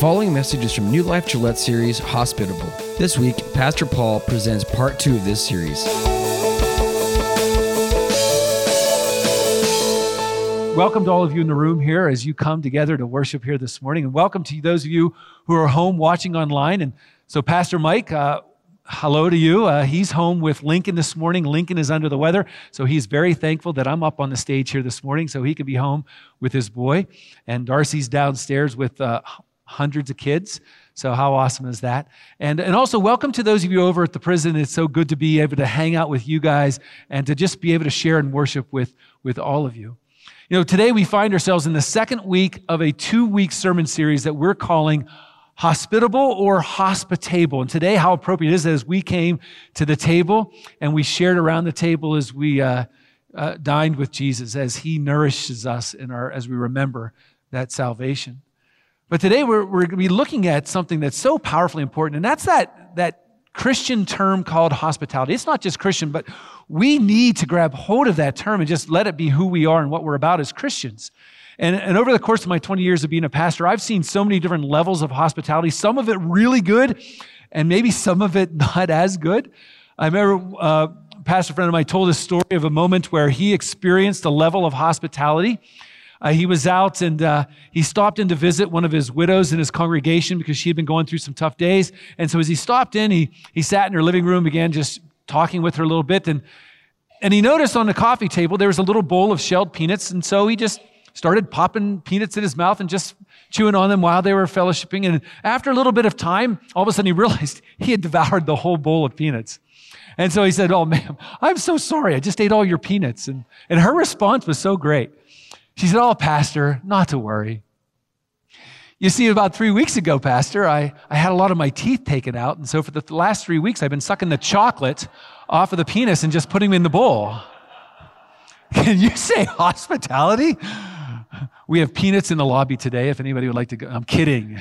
following message is from New Life Gillette series, Hospitable. This week, Pastor Paul presents part 2 of this series. Welcome to all of you in the room here as you come together to worship here this morning. And welcome to those of you who are home watching online. And so Pastor Mike, hello to you. He's home with Lincoln this morning. Lincoln is under the weather, so he's very thankful that I'm up on the stage here this morning so he can be home with his boy. And Darcy's downstairs with hundreds of kids. So how awesome is that? And also welcome to those of you over at the prison. It's so good to be able to hang out with you guys and to just be able to share and worship with all of you. You know, today we find ourselves in the second week of a 2-week sermon series that we're calling Hospitable or Hospitable. And today, how appropriate it is as we came to the table and we shared around the table as we dined with Jesus, as he nourishes us as we remember that salvation. But today we're going to be looking at something that's so powerfully important, and that's that Christian term called hospitality. It's not just Christian, but we need to grab hold of that term and just let it be who we are and what we're about as Christians. And over the course of my 20 years of being a pastor, I've seen so many different levels of hospitality, some of it really good, and maybe some of it not as good. I remember a pastor friend of mine told a story of a moment where he experienced a level of hospitality. He was out and he stopped in to visit one of his widows in his congregation because she had been going through some tough days. And so as he stopped in, he sat in her living room, began just talking with her a little bit. And he noticed on the coffee table, there was a little bowl of shelled peanuts. And so he just started popping peanuts in his mouth and just chewing on them while they were fellowshipping. And after a little bit of time, all of a sudden he realized he had devoured the whole bowl of peanuts. And so he said, "Oh, ma'am, I'm so sorry. I just ate all your peanuts." And her response was so great. She said, "Oh, Pastor, not to worry. You see, about 3 weeks ago, Pastor, I had a lot of my teeth taken out. And so for the last 3 weeks, I've been sucking the chocolate off of the peanuts and just putting them in the bowl." Can you say hospitality? We have peanuts in the lobby today if anybody would like to go. I'm kidding.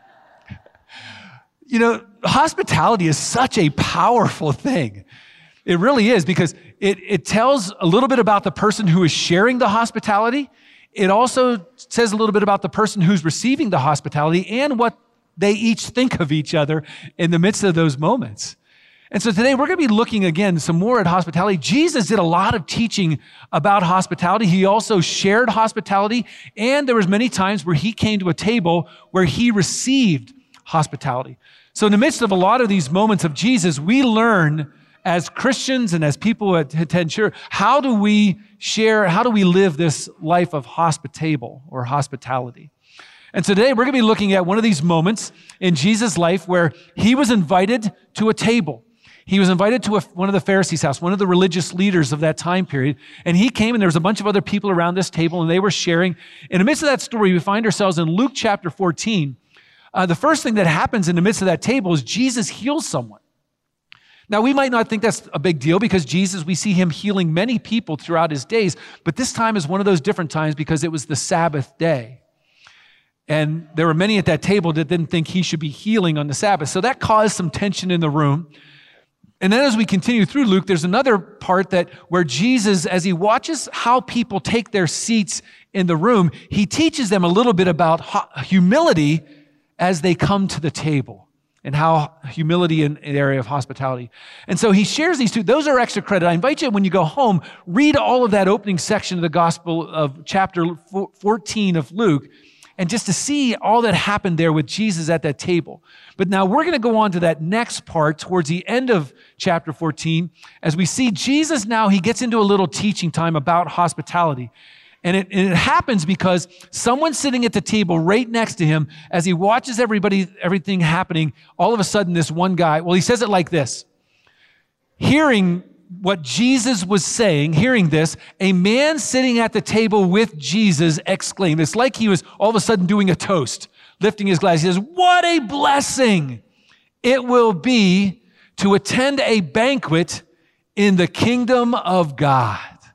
You know, hospitality is such a powerful thing. It really is, because it tells a little bit about the person who is sharing the hospitality. It also says a little bit about the person who's receiving the hospitality and what they each think of each other in the midst of those moments. And so today we're going to be looking again some more at hospitality. Jesus did a lot of teaching about hospitality. He also shared hospitality, and there was many times where he came to a table where he received hospitality. So in the midst of a lot of these moments of Jesus, we learn as Christians and as people who attend church, how do we share, how do we live this life of hospitable or hospitality? And so today we're going to be looking at one of these moments in Jesus' life where he was invited to a table. He was invited to one of the Pharisees' house, one of the religious leaders of that time period. And he came, and there was a bunch of other people around this table, and they were sharing. In the midst of that story, we find ourselves in Luke chapter 14. The first thing that happens in the midst of that table is Jesus heals someone. Now, we might not think that's a big deal because Jesus, we see him healing many people throughout his days, but this time is one of those different times because it was the Sabbath day. And there were many at that table that didn't think he should be healing on the Sabbath. So that caused some tension in the room. And then as we continue through Luke, there's another part where Jesus, as he watches how people take their seats in the room, he teaches them a little bit about humility as they come to the table, and how humility in the area of hospitality. And so he shares these two. Those are extra credit. I invite you, when you go home, read all of that opening section of the Gospel of chapter 14 of Luke, and just to see all that happened there with Jesus at that table. But now we're going to go on to that next part towards the end of chapter 14, as we see Jesus now, he gets into a little teaching time about hospitality. And it happens because someone sitting at the table right next to him, as he watches everything happening, all of a sudden this one guy, well, he says it like this: hearing what Jesus was saying, hearing this, a man sitting at the table with Jesus exclaimed. It's like he was all of a sudden doing a toast, lifting his glass. He says, "What a blessing it will be to attend a banquet in the kingdom of God."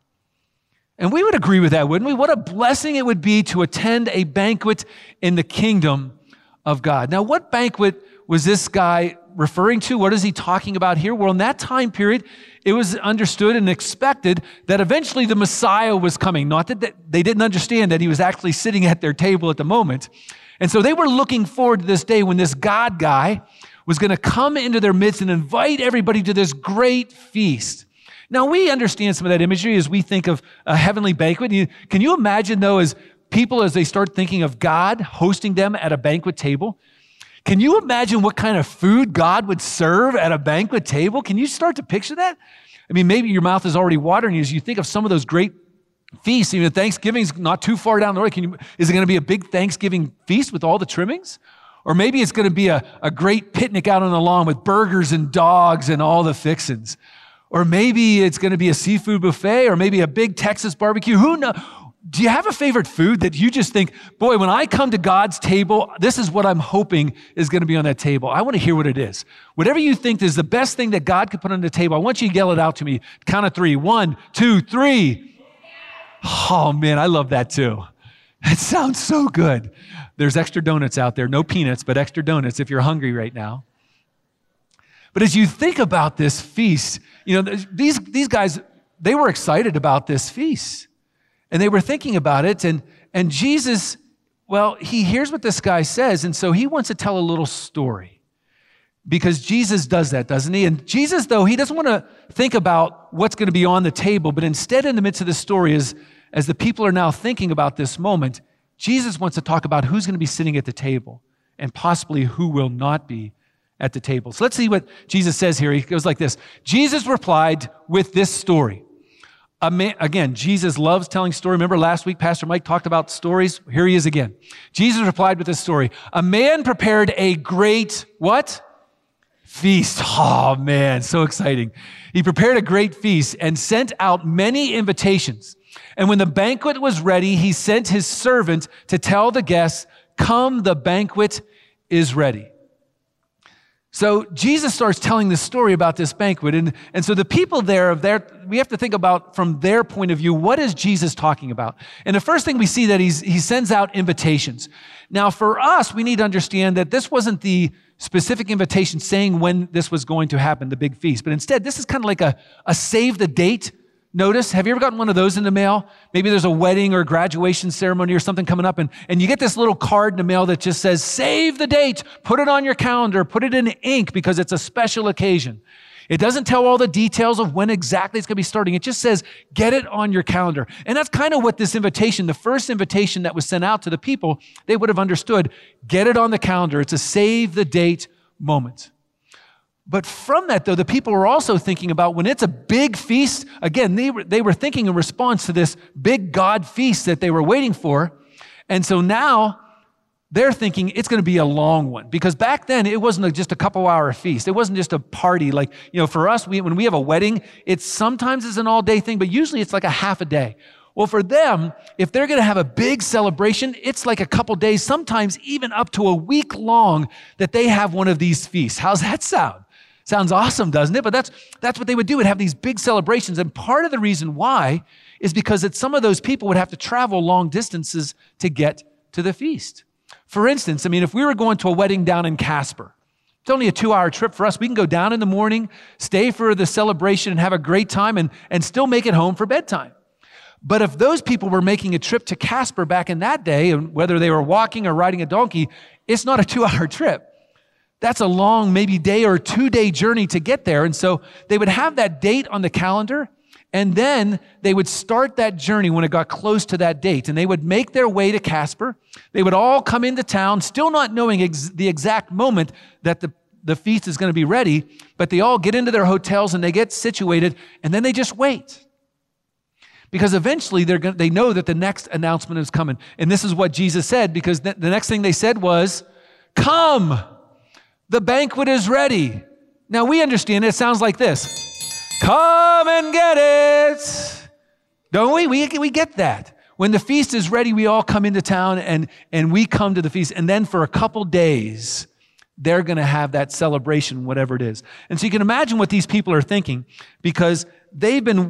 And we would agree with that, wouldn't we? What a blessing it would be to attend a banquet in the kingdom of God. Now, what banquet was this guy referring to? What is he talking about here? Well, in that time period, it was understood and expected that eventually the Messiah was coming. Not that they didn't understand that he was actually sitting at their table at the moment. And so they were looking forward to this day when this God guy was going to come into their midst and invite everybody to this great feast. Now, we understand some of that imagery as we think of a heavenly banquet. Can you imagine, though, as people, as they start thinking of God hosting them at a banquet table, can you imagine what kind of food God would serve at a banquet table? Can you start to picture that? I mean, maybe your mouth is already watering as you think of some of those great feasts. Even Thanksgiving's not too far down the road. Is it going to be a big Thanksgiving feast with all the trimmings? Or maybe it's going to be a great picnic out on the lawn with burgers and dogs and all the fixins. Or maybe it's going to be a seafood buffet, or maybe a big Texas barbecue. Who knows? Do you have a favorite food that you just think, boy, when I come to God's table, this is what I'm hoping is going to be on that table? I want to hear what it is. Whatever you think is the best thing that God could put on the table, I want you to yell it out to me. Count of three. 1, 2, 3. Oh, man, I love that too. It sounds so good. There's extra donuts out there. No peanuts, but extra donuts if you're hungry right now. But as you think about this feast, these guys, they were excited about this feast. And they were thinking about it. And Jesus, well, he hears what this guy says. And so he wants to tell a little story. Because Jesus does that, doesn't he? And Jesus, though, he doesn't want to think about what's going to be on the table. But instead, in the midst of the story, as the people are now thinking about this moment, Jesus wants to talk about who's going to be sitting at the table and possibly who will not be at the table. So let's see what Jesus says here. He goes like this. Jesus replied with this story. Again, Jesus loves telling stories. Remember last week, Pastor Mike talked about stories? Here he is again. Jesus replied with this story. A man prepared a great, what? Feast. Oh man, so exciting. He prepared a great feast and sent out many invitations. And when the banquet was ready, he sent his servant to tell the guests, come, the banquet is ready. So Jesus starts telling this story about this banquet. And so the people there, we have to think about from their point of view, what is Jesus talking about? And the first thing we see that he sends out invitations. Now for us, we need to understand that this wasn't the specific invitation saying when this was going to happen, the big feast. But instead, this is kind of like a save the date notice. Have you ever gotten one of those in the mail? Maybe there's a wedding or graduation ceremony or something coming up, and you get this little card in the mail that just says, save the date, put it on your calendar, put it in ink because it's a special occasion. It doesn't tell all the details of when exactly it's going to be starting. It just says, get it on your calendar. And that's kind of what this invitation, the first invitation that was sent out to the people, they would have understood, get it on the calendar. It's a save the date moment. But from that, though, the people were also thinking about when it's a big feast, again, they were thinking in response to this big God feast that they were waiting for. And so now they're thinking it's going to be a long one. Because back then, it wasn't just a couple-hour feast. It wasn't just a party. Like, for us, when we have a wedding, it's sometimes an all-day thing, but usually it's like a half a day. Well, for them, if they're going to have a big celebration, it's like a couple days, sometimes even up to a week long that they have one of these feasts. How's that sound? Sounds awesome, doesn't it? But that's what they would do, would have these big celebrations. And part of the reason why is because some of those people would have to travel long distances to get to the feast. For instance, if we were going to a wedding down in Casper, it's only a 2-hour trip for us. We can go down in the morning, stay for the celebration and have a great time and still make it home for bedtime. But if those people were making a trip to Casper back in that day, and whether they were walking or riding a donkey, it's not a 2-hour trip. That's a long, maybe day or 2-day journey to get there. And so they would have that date on the calendar, and then they would start that journey when it got close to that date. And they would make their way to Casper. They would all come into town, still not knowing the exact moment that the feast is going to be ready, but they all get into their hotels and they get situated, and then they just wait. Because eventually they know that the next announcement is coming. And this is what Jesus said, because the next thing they said was, come! The banquet is ready. Now we understand it sounds like this. Come and get it. Don't we? We get that. When the feast is ready, we all come into town and we come to the feast. And then for a couple days, they're going to have that celebration, whatever it is. And so you can imagine what these people are thinking, because they've been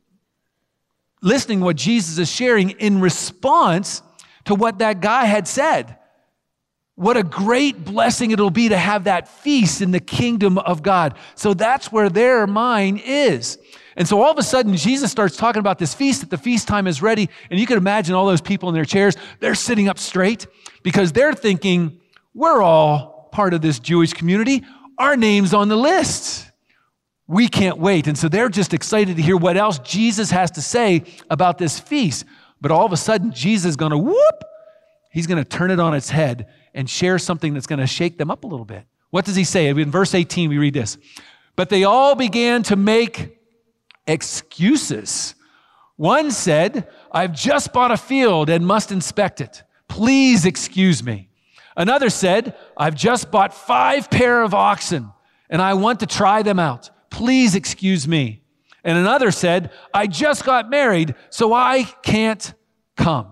listening to what Jesus is sharing in response to what that guy had said. What a great blessing it'll be to have that feast in the kingdom of God. So that's where their mind is. And so all of a sudden, Jesus starts talking about this feast, that the feast time is ready. And you can imagine all those people in their chairs, they're sitting up straight because they're thinking, we're all part of this Jewish community. Our name's on the list. We can't wait. And so they're just excited to hear what else Jesus has to say about this feast. But all of a sudden, Jesus is going to he's going to turn it on its head and share something that's going to shake them up a little bit. What does he say? In verse 18, we read this. But they all began to make excuses. One said, I've just bought a field and must inspect it. Please excuse me. Another said, I've just bought 5 pair of oxen and I want to try them out. Please excuse me. And another said, I just got married, so I can't come.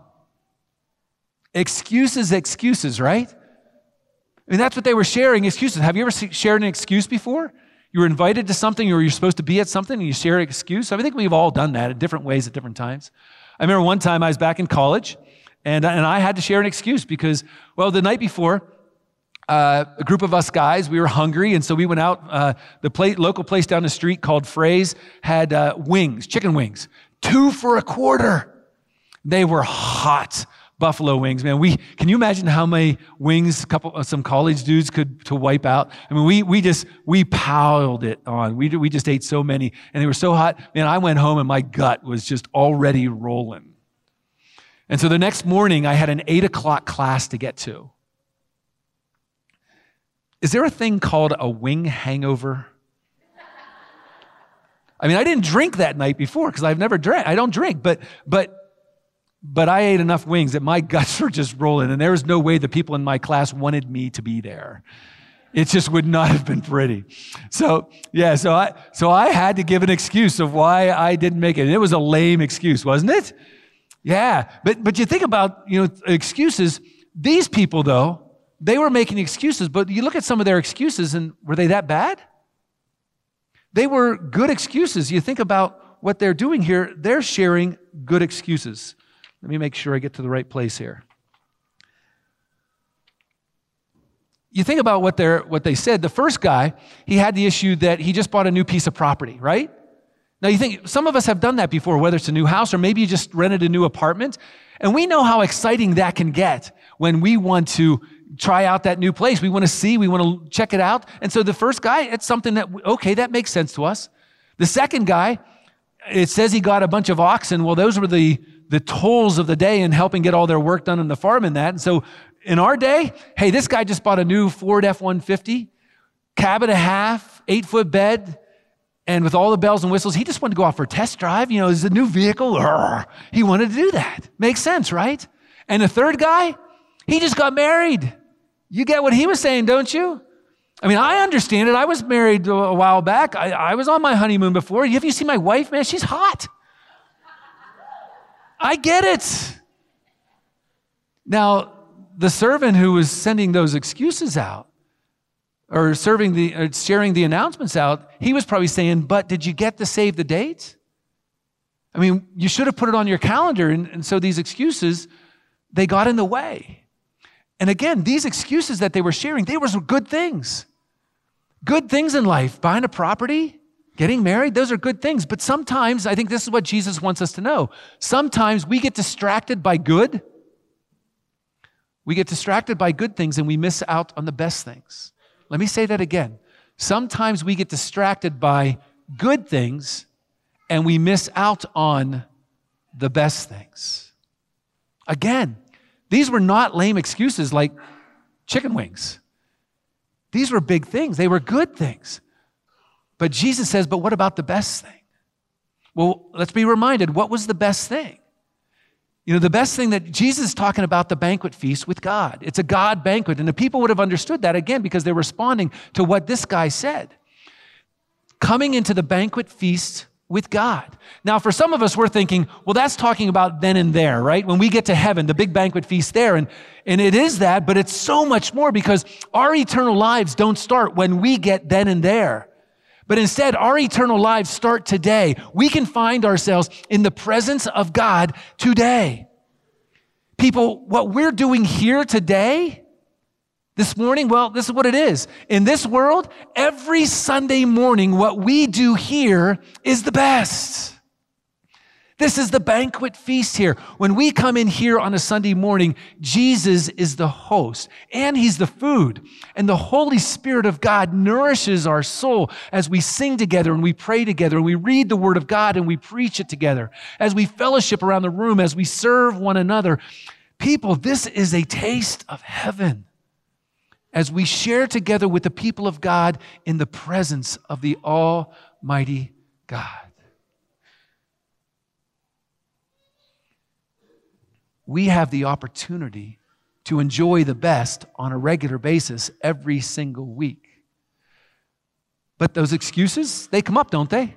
Excuses, right? I mean, that's what they were sharing, excuses. Have you ever shared an excuse before? You were invited to something or you're supposed to be at something and you share an excuse. I think we've all done that in different ways at different times. I remember one time I was back in college and I had to share an excuse because, well, the night before, a group of us guys, we were hungry, and so we went out. The local place down the street called Fray's had wings, chicken wings, 2 for $1. They were hot buffalo wings, man. Can you imagine how many wings some college dudes could to wipe out? I mean, we piled it on. We just ate so many, and they were so hot. Man, I went home and my gut was just already rolling. And so the next morning, I had an 8 o'clock class to get to. Is there a thing called a wing hangover? I mean, I didn't drink that night before because I've never drank. I don't drink, but I ate enough wings that my guts were just rolling, and there was no way the people in my class wanted me to be there. It just would not have been pretty. So I had to give an excuse of why I didn't make it. And it was a lame excuse, wasn't it? Yeah, but you think about, excuses. These people, though, they were making excuses, but you look at some of their excuses, and were they that bad? They were good excuses. You think about what they're doing here. They're sharing good excuses. Let me make sure I get to the right place here. You think about what they said. The first guy, he had the issue that he just bought a new piece of property, right? Now you think, some of us have done that before, whether it's a new house or maybe you just rented a new apartment. And we know how exciting that can get when we want to try out that new place. We want to see, we want to check it out. And so the first guy, it's something that, okay, that makes sense to us. The second guy, it says he got a bunch of oxen. Well, those were the tolls of the day in helping get all their work done in the farm and that. And so in our day, hey, this guy just bought a new Ford F-150, cab and a half, 8-foot bed, and with all the bells and whistles, he just wanted to go out for a test drive. It's a new vehicle. He wanted to do that. Makes sense, right? And the third guy, he just got married. You get what he was saying, don't you? I mean, I understand it. I was married a while back. I was on my honeymoon before. Have you seen my wife, man? She's hot. I get it. Now, the servant who was sending those excuses out or sharing the announcements out, he was probably saying, but did you get to save the date? I mean, you should have put it on your calendar. And so these excuses, they got in the way. And again, these excuses that they were sharing, they were good things. Good things in life. Buying a property, getting married, those are good things. But sometimes, I think this is what Jesus wants us to know. Sometimes we get distracted by good. We get distracted by good things and we miss out on the best things. Let me say that again. Sometimes we get distracted by good things and we miss out on the best things. Again, these were not lame excuses like chicken wings. These were big things. They were good things. But Jesus says, but what about the best thing? Well, let's be reminded, what was the best thing? The best thing that Jesus is talking about, the banquet feast with God. It's a God banquet. And the people would have understood that, again, because they're responding to what this guy said. Coming into the banquet feast with God. Now, for some of us, we're thinking, well, that's talking about then and there, right? When we get to heaven, the big banquet feast there. And it is that, but it's so much more because our eternal lives don't start when we get then and there. But instead, our eternal lives start today. We can find ourselves in the presence of God today. People, what we're doing here today, This morning, well, this is what it is. In this world, every Sunday morning, what we do here is the best. This is the banquet feast here. When we come in here on a Sunday morning, Jesus is the host and he's the food. And the Holy Spirit of God nourishes our soul as we sing together and we pray together and we read the Word of God and we preach it together. As we fellowship around the room, as we serve one another. People, this is a taste of heaven. As we share together with the people of God in the presence of the Almighty God. We have the opportunity to enjoy the best on a regular basis every single week. But those excuses, they come up, don't they?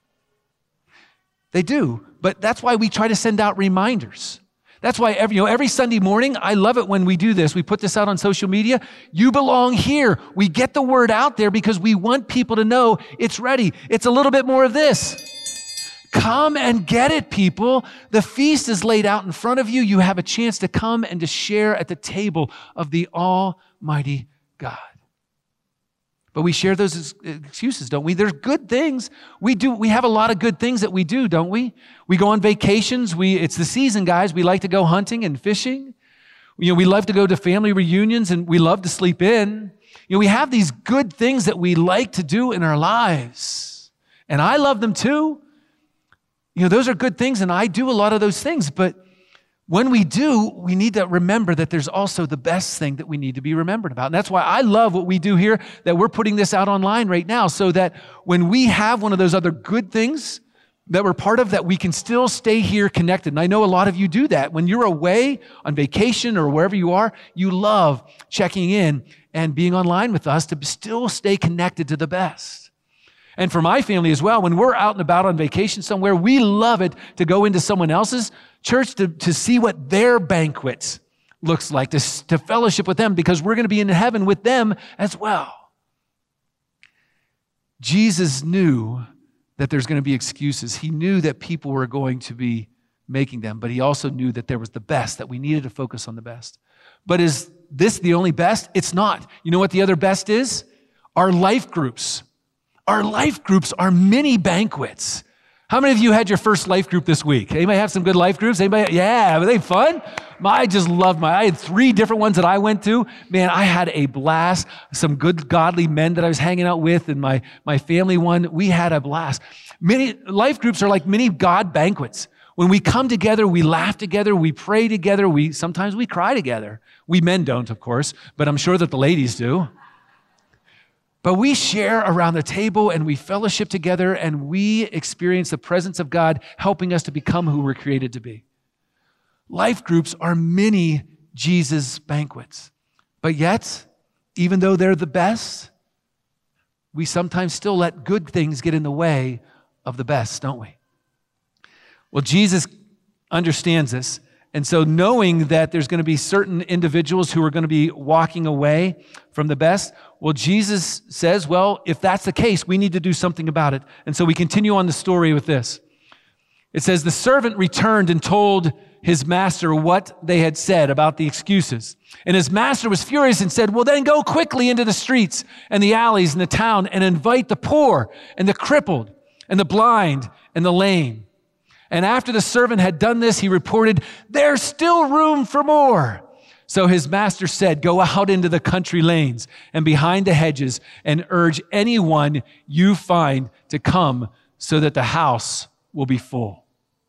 They do. But that's why we try to send out reminders. That's why every Sunday morning, I love it when we do this. We put this out on social media. You belong here. We get the word out there because we want people to know it's ready. It's a little bit more of this. Come and get it, people. The feast is laid out in front of you. You have a chance to come and to share at the table of the Almighty God. But we share those excuses, don't we? There's good things. We have a lot of good things that we do, don't we? We go on vacations. It's the season, guys. We like to go hunting and fishing. We love to go to family reunions and we love to sleep in. We have these good things that we like to do in our lives. And I love them too. Those are good things and I do a lot of those things. But when we do, we need to remember that there's also the best thing that we need to be remembered about. And that's why I love what we do here, that we're putting this out online right now so that when we have one of those other good things that we're part of, that we can still stay here connected. And I know a lot of you do that. When you're away on vacation or wherever you are, you love checking in and being online with us to still stay connected to the best. And for my family as well, when we're out and about on vacation somewhere, we love it to go into someone else's church to see what their banquet looks like, to fellowship with them, because we're going to be in heaven with them as well. Jesus knew that there's going to be excuses. He knew that people were going to be making them, but he also knew that there was the best, that we needed to focus on the best. But is this the only best? It's not. You know what the other best is? Our life groups. Our life groups are mini banquets. How many of you had your first life group this week? Anybody have some good life groups? Anybody? Yeah, were they fun? I just loved I had 3 different ones that I went to. Man, I had a blast. Some good godly men that I was hanging out with, and my family one, we had a blast. Many life groups are like mini God banquets. When we come together, we laugh together, we pray together, sometimes we cry together. We men don't, of course, but I'm sure that the ladies do. But we share around the table and we fellowship together and we experience the presence of God helping us to become who we're created to be. Life groups are mini Jesus banquets. But yet, even though they're the best, we sometimes still let good things get in the way of the best, don't we? Well, Jesus understands this. And so knowing that there's going to be certain individuals who are going to be walking away from the best, well, Jesus says, well, if that's the case, we need to do something about it. And so we continue on the story with this. It says, the servant returned and told his master what they had said about the excuses. And his master was furious and said, well, then go quickly into the streets and the alleys in the town and invite the poor and the crippled and the blind and the lame. And after the servant had done this, he reported, there's still room for more. So his master said, go out into the country lanes and behind the hedges and urge anyone you find to come so that the house will be full.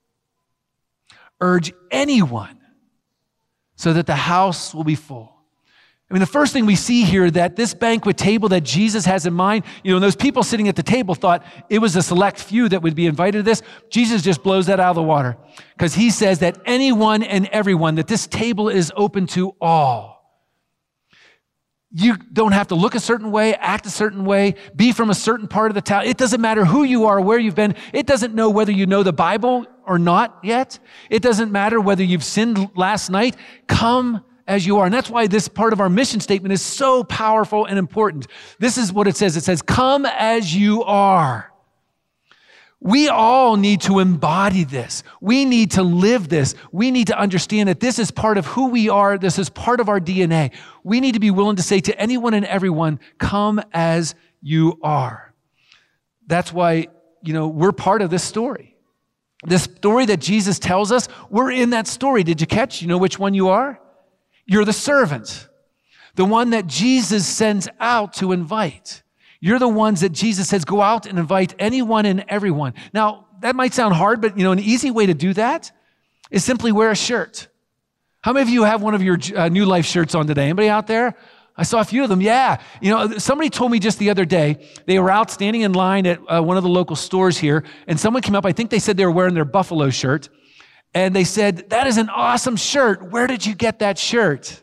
Urge anyone so that the house will be full. I mean, the first thing we see here, that this banquet table that Jesus has in mind, those people sitting at the table thought it was a select few that would be invited to this. Jesus just blows that out of the water because he says that anyone and everyone, that this table is open to all. You don't have to look a certain way, act a certain way, be from a certain part of the town. It doesn't matter who you are, where you've been. It doesn't know whether you know the Bible or not yet. It doesn't matter whether you've sinned last night. Come as you are. And that's why this part of our mission statement is so powerful and important. This is what it says. It says, come as you are. We all need to embody this. We need to live this. We need to understand that this is part of who we are. This is part of our DNA. We need to be willing to say to anyone and everyone, come as you are. That's why, we're part of this story. This story that Jesus tells us, we're in that story. Did you catch? You know which one you are? You're the servant, the one that Jesus sends out to invite. You're the ones that Jesus says, go out and invite anyone and everyone. Now, that might sound hard, but an easy way to do that is simply wear a shirt. How many of you have one of your New Life shirts on today? Anybody out there? I saw a few of them. Yeah. Somebody told me just the other day, they were out standing in line at one of the local stores here, and someone came up, I think they said they were wearing their Buffalo shirt, and they said, that is an awesome shirt. Where did you get that shirt?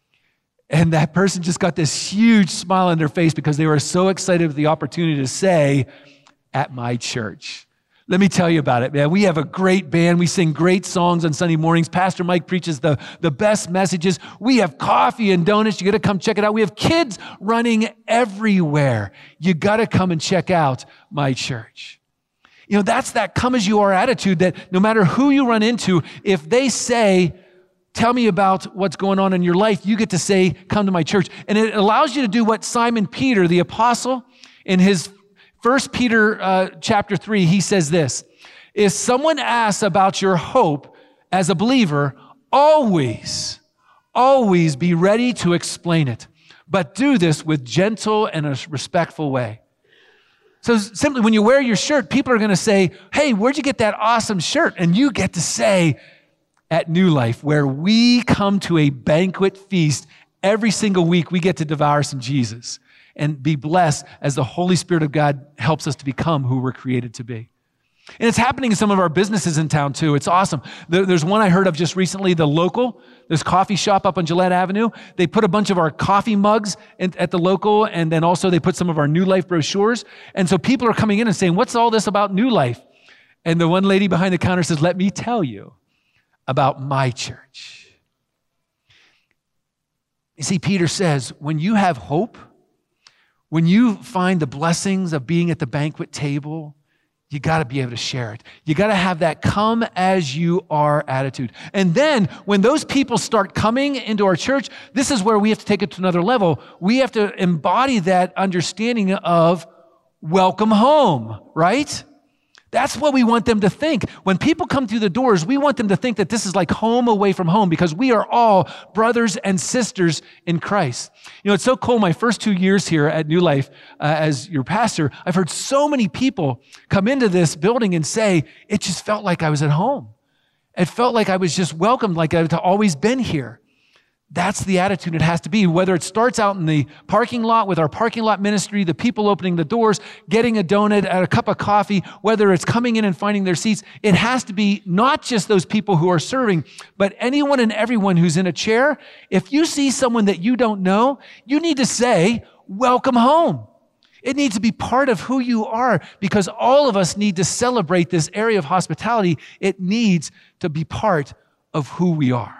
And that person just got this huge smile on their face because they were so excited with the opportunity to say, at my church. Let me tell you about it, man. We have a great band. We sing great songs on Sunday mornings. Pastor Mike preaches the best messages. We have coffee and donuts. You got to come check it out. We have kids running everywhere. You got to come and check out my church. That's that come as you are attitude that no matter who you run into, if they say, tell me about what's going on in your life, you get to say, come to my church. And it allows you to do what Simon Peter, the apostle, in his 1 Peter chapter 3, he says this, if someone asks about your hope as a believer, always be ready to explain it. But do this with gentle and a respectful way. So simply when you wear your shirt, people are going to say, hey, where'd you get that awesome shirt? And you get to say, at New Life, where we come to a banquet feast every single week, we get to devour some Jesus and be blessed as the Holy Spirit of God helps us to become who we're created to be. And it's happening in some of our businesses in town too. It's awesome. There's one I heard of just recently, The Local. There's a coffee shop up on Gillette Avenue. They put a bunch of our coffee mugs at The Local, and then also they put some of our New Life brochures. And so people are coming in and saying, what's all this about New Life? And the one lady behind the counter says, let me tell you about my church. You see, Peter says, when you have hope, when you find the blessings of being at the banquet table, you got to be able to share it. You got to have that come as you are attitude. And then when those people start coming into our church, this is where we have to take it to another level. We have to embody that understanding of welcome home, right? That's what we want them to think. When people come through the doors, we want them to think that this is like home away from home because we are all brothers and sisters in Christ. It's so cool. My first 2 years here at New Life as your pastor, I've heard so many people come into this building and say, it just felt like I was at home. It felt like I was just welcomed, like I've always been here. That's the attitude it has to be, whether it starts out in the parking lot with our parking lot ministry, the people opening the doors, getting a donut, a cup of coffee, whether it's coming in and finding their seats. It has to be not just those people who are serving, but anyone and everyone who's in a chair. If you see someone that you don't know, you need to say, welcome home. It needs to be part of who you are because all of us need to celebrate this area of hospitality. It needs to be part of who we are.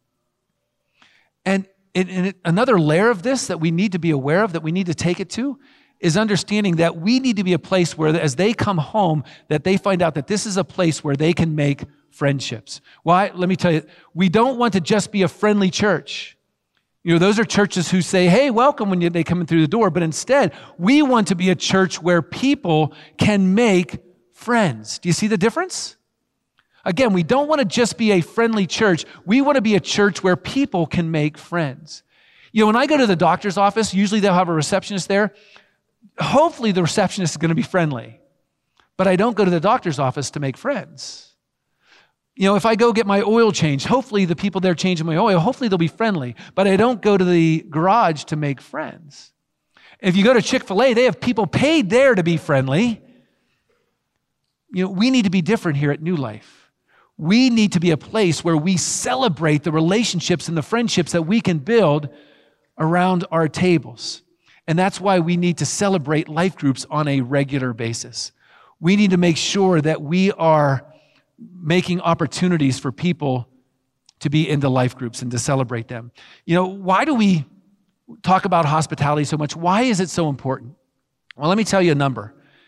And another layer of this that we need to be aware of, that we need to take it to, is understanding that we need to be a place where as they come home, that they find out that this is a place where they can make friendships. Why? Let me tell you, we don't want to just be a friendly church. Those are churches who say, hey, welcome when they come in through the door. But instead, we want to be a church where people can make friends. Do you see the difference? Again, we don't want to just be a friendly church. We want to be a church where people can make friends. When I go to the doctor's office, usually they'll have a receptionist there. Hopefully the receptionist is going to be friendly. But I don't go to the doctor's office to make friends. If I go get my oil changed, hopefully the people there changing my oil, hopefully they'll be friendly. But I don't go to the garage to make friends. If you go to Chick-fil-A, they have people paid there to be friendly. We need to be different here at New Life. We need to be a place where we celebrate the relationships and the friendships that we can build around our tables. And that's why we need to celebrate life groups on a regular basis. We need to make sure that we are making opportunities for people to be into life groups and to celebrate them. Why do we talk about hospitality so much? Why is it so important? Well, let me tell you a number.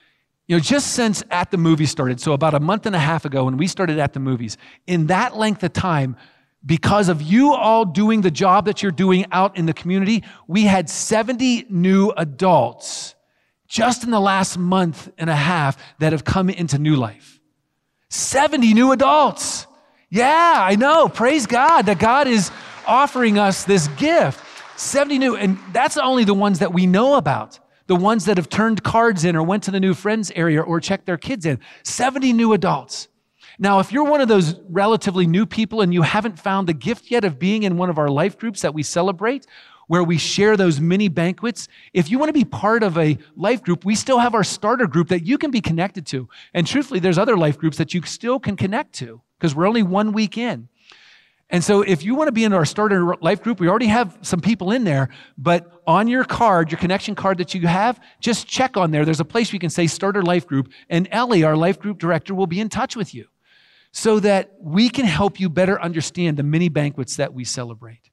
Just since At the Movies started, so about a month and a half ago when we started At the Movies, in that length of time, because of you all doing the job that you're doing out in the community, we had 70 new adults just in the last month and a half that have come into New Life. 70 new adults. Yeah, I know. Praise God that God is offering us this gift. 70 new, and that's only the ones that we know about. The ones that have turned cards in or went to the new friends area or checked their kids in. 70 new adults. Now, if you're one of those relatively new people and you haven't found the gift yet of being in one of our life groups that we celebrate, where we share those mini banquets, if you want to be part of a life group, we still have our starter group that you can be connected to. And truthfully, there's other life groups that you still can connect to because we're only 1 week in. And so if you want to be in our starter life group, we already have some people in there, but on your card, your connection card that you have, just check on there. There's a place where you can say starter life group, and Ellie, our life group director, will be in touch with you so that we can help you better understand the mini banquets that we celebrate.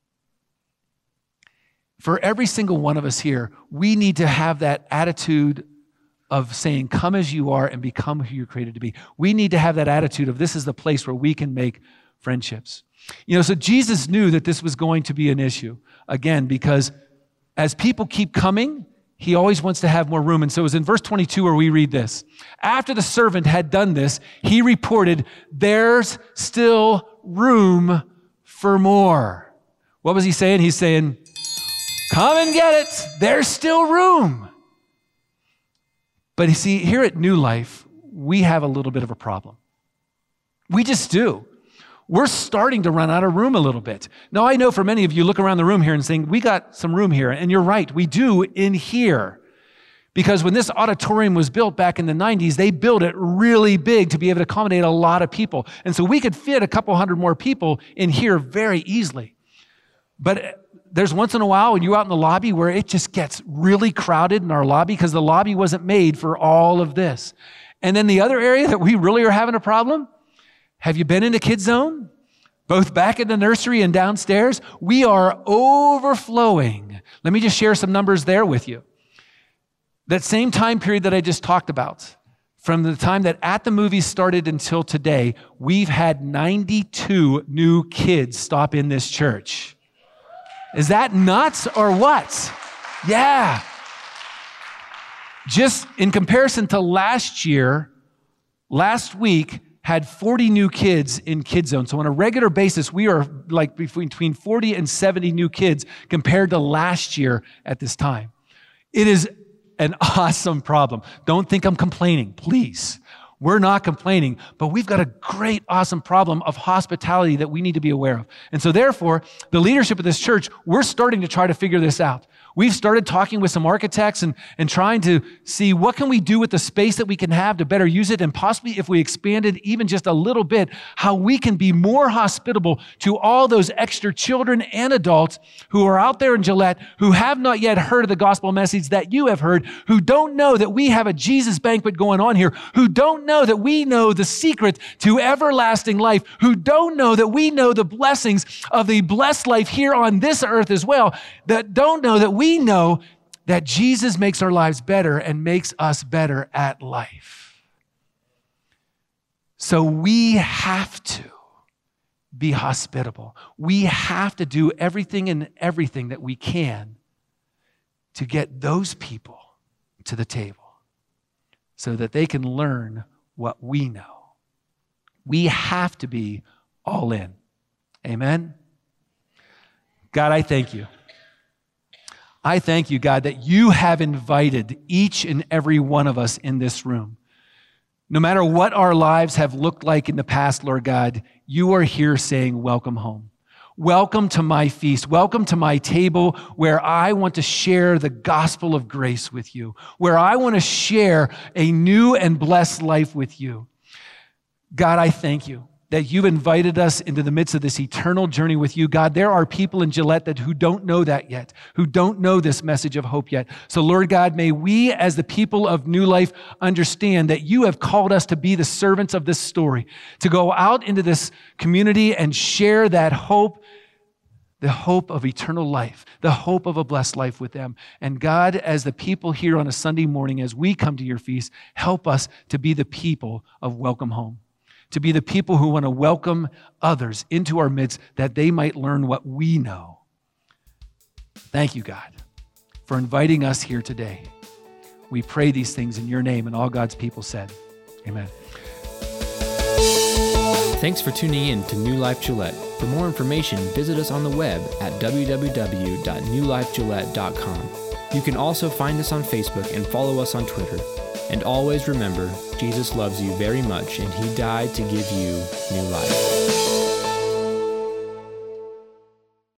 For every single one of us here, we need to have that attitude of saying, come as you are and become who you're created to be. We need to have that attitude of this is the place where we can make friendships. So Jesus knew that this was going to be an issue, again, because as people keep coming, he always wants to have more room. And so it was in verse 22 where we read this. After the servant had done this, he reported, there's still room for more. What was he saying? He's saying, come and get it. There's still room. But you see, here at New Life, we have a little bit of a problem. We just do. We're starting to run out of room a little bit. Now, I know for many of you look around the room here and saying, we got some room here. And you're right, we do in here. Because when this auditorium was built back in the 90s, they built it really big to be able to accommodate a lot of people. And so we could fit a couple hundred more people in here very easily. But there's once in a while when you're out in the lobby where it just gets really crowded in our lobby because the lobby wasn't made for all of this. And then the other area that we really are having a problem, have you been into Kids Zone? Both back in the nursery and downstairs? We are overflowing. Let me just share some numbers there with you. That same time period that I just talked about, from the time that At the Movies started until today, we've had 92 new kids stop in this church. Is that nuts or what? Yeah. Just in comparison to last year, last week, had 40 new kids in Kids Zone. So on a regular basis, we are like between 40 and 70 new kids compared to last year at this time. It is an awesome problem. Don't think I'm complaining, please. We're not complaining, but we've got a great, awesome problem of hospitality that we need to be aware of. And so therefore, the leadership of this church, we're starting to try to figure this out. We've started talking with some architects and trying to see what can we do with the space that we can have to better use it, and possibly if we expanded even just a little bit, how we can be more hospitable to all those extra children and adults who are out there in Gillette who have not yet heard of the gospel message that you have heard, who don't know that we have a Jesus banquet going on here, who don't know that we know the secret to everlasting life, who don't know that we know the blessings of the blessed life here on this earth as well, that don't know that we know that Jesus makes our lives better and makes us better at life. So we have to be hospitable. We have to do everything that we can to get those people to the table so that they can learn what we know. We have to be all in. Amen? God, I thank you. I thank you, God, that you have invited each and every one of us in this room. No matter what our lives have looked like in the past, Lord God, you are here saying, welcome home. Welcome to my feast. Welcome to my table where I want to share the gospel of grace with you, where I want to share a new and blessed life with you. God, I thank you that you've invited us into the midst of this eternal journey with you. God, there are people in Gillette who don't know that yet, who don't know this message of hope yet. So Lord God, may we as the people of New Life understand that you have called us to be the servants of this story, to go out into this community and share that hope the hope of eternal life, the hope of a blessed life with them. And God, as the people here on a Sunday morning, as we come to your feast, help us to be the people of welcome home, to be the people who want to welcome others into our midst that they might learn what we know. Thank you, God, for inviting us here today. We pray these things in your name, and all God's people said, amen. Thanks for tuning in to New Life Gillette. For more information, visit us on the web at www.newlifegillette.com. You can also find us on Facebook and follow us on Twitter. And always remember, Jesus loves you very much, and he died to give you new life.